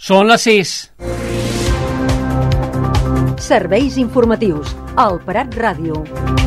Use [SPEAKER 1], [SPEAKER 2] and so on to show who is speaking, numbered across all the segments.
[SPEAKER 1] Són les 6.
[SPEAKER 2] Serveis informatius al Prat Ràdio.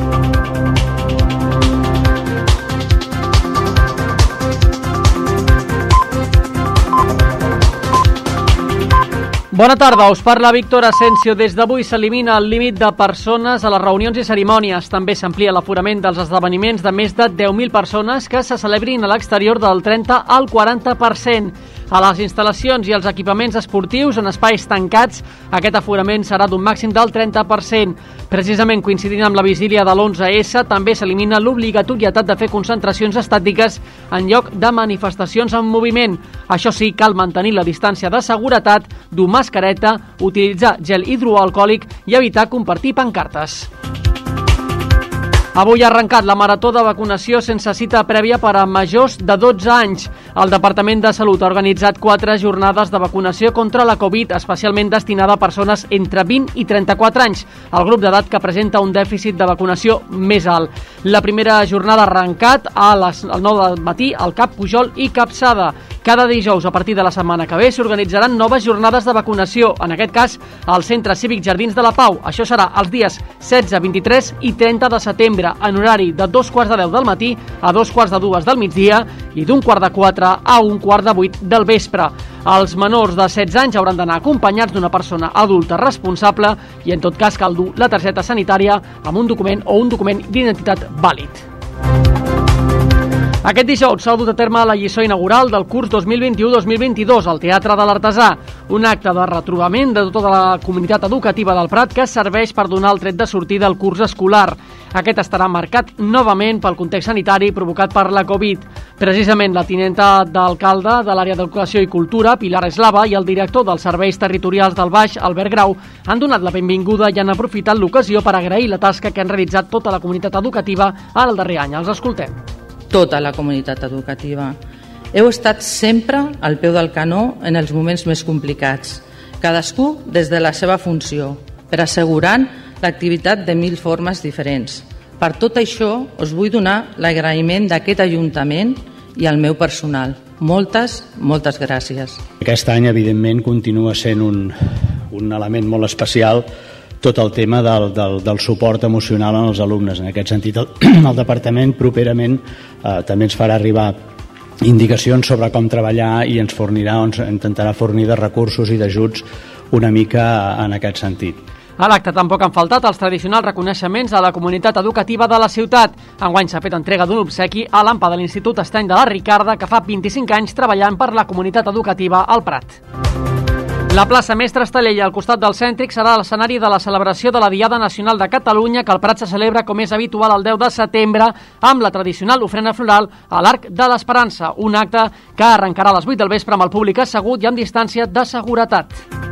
[SPEAKER 1] Bona tarda, us parla Víctor Asensio. Des d'avui s'elimina el límit de persones a les reunions i cerimònies. També s'amplia l'aforament dels esdeveniments de més de 10.000 persones que se celebrin a l'exterior del 30 al 40%. A les instal·lacions i els equipaments esportius en espais tancats, aquest aforament serà d'un màxim del 30%. Precisament coincidint amb la vigília de l'11S, també s'elimina l'obligatorietat de fer concentracions estàtiques en lloc de manifestacions en moviment. Això sí, cal mantenir la distància de seguretat, dur mascareta, utilitzar gel hidroalcohòlic i evitar compartir pancartes. Avui ha arrencat la marató de vacunació sense cita prèvia per a majors de 12 anys. El Departament de Salut ha organitzat 4 jornades de vacunació contra la Covid, especialment destinada a persones entre 20 i 34 anys, el grup d'edat que presenta un dèficit de vacunació més alt. La primera jornada ha arrencat a les 9 del matí al Cap Pujol i Capçada. Cada dijous, a partir de la setmana que ve, s'organitzaran noves jornades de vacunació, en aquest cas al Centre Cívic Jardins de la Pau. Això serà els dies 16, 23 i 30 de setembre, en horari de 2:15 del matí a 2:15 del migdia i d'1:15 a 1:15 del vespre. Els menors de 16 anys hauran d'anar acompanyats d'una persona adulta responsable i en tot cas cal dur la targeta sanitària amb un document o un document d'identitat vàlid. Aquest dijous s'ha dut a terme la lliçó inaugural del curs 2021-2022 al Teatre de l'Artesà, un acte de retrobament de tota la comunitat educativa del Prat que serveix per donar el tret de sortida al curs escolar. Aquest estarà marcat novament pel context sanitari provocat per la Covid. Precisament la tinenta d'alcalde de l'àrea d'Educació i Cultura, Pilar Eslava, i el director dels Serveis Territorials del Baix, Albert Grau, han donat la benvinguda i han aprofitat l'ocasió per agrair la tasca que han realitzat tota la comunitat educativa el darrer any. Els escoltem.
[SPEAKER 3] Tota la comunitat educativa. Heu estat sempre al peu del canó en els moments més complicats, cadascú des de la seva funció, per assegurant l'activitat de 1.000 formes diferents. Per tot això, us vull donar l'agraïment d'aquest Ajuntament i al meu personal. Moltes gràcies. Aquest
[SPEAKER 4] any, evidentment, continua sent un element molt especial tot el tema del suport emocional als alumnes. En aquest sentit, el Departament properament també ens farà arribar indicacions sobre com treballar i ens intentarà fornir de recursos i d'ajuts una mica en aquest sentit.
[SPEAKER 1] A l'acte tampoc han faltat els tradicionals reconeixements a la comunitat educativa de la ciutat. Enguany s'ha fet entrega d'un obsequi a l'AMPA de l'Institut Estany de la Ricarda, que fa 25 anys treballant per la comunitat educativa al Prat. La plaça Mestre Estalella, al costat del Cèntric, serà l'escenari de la celebració de la Diada Nacional de Catalunya, que al Prat se celebra, com és habitual, el 10 de setembre, amb la tradicional ofrena floral a l'Arc de l'Esperança, un acte que arrencarà a les 8 del vespre amb el públic assegut i amb distància de seguretat.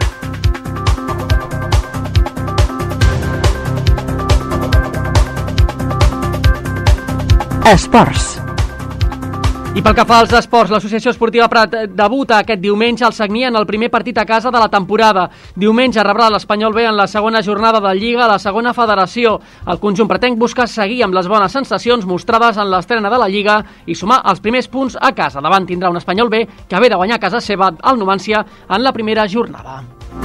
[SPEAKER 2] Esports.
[SPEAKER 1] I pel que fa als esports, l'Associació Esportiva Prat debuta aquest diumenge al Sagnia en el primer partit a casa de la temporada. Diumenge rebrà l'Espanyol B en la segona jornada de Lliga a la segona federació. El conjunt pretenc buscar seguir amb les bones sensacions mostrades en l'estrena de la Lliga i sumar els primers punts a casa. Davant tindrà un Espanyol B que ve de guanyar a casa seva al Numancia en la primera jornada.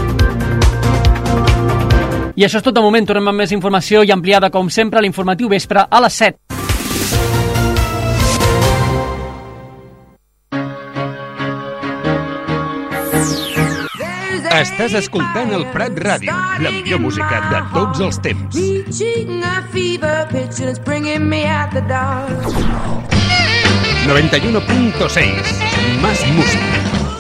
[SPEAKER 1] I això és tot de moment. Tornem amb més informació i ampliada, com sempre, a l'informatiu vespre a les 7.
[SPEAKER 5] Estàs escoltant el Prat Ràdio, la millor música de tots els temps. 91.6, más música.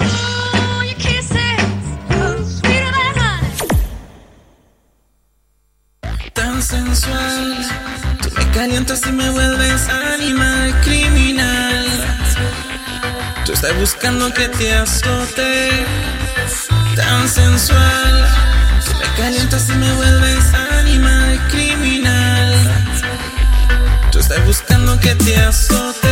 [SPEAKER 6] Tan sensual, tú me calientas y me vuelves animal criminal. Tú estás buscando que te azote. Tan sensual, tú me calientas y me vuelves animal criminal. Tú estás buscando que te azote.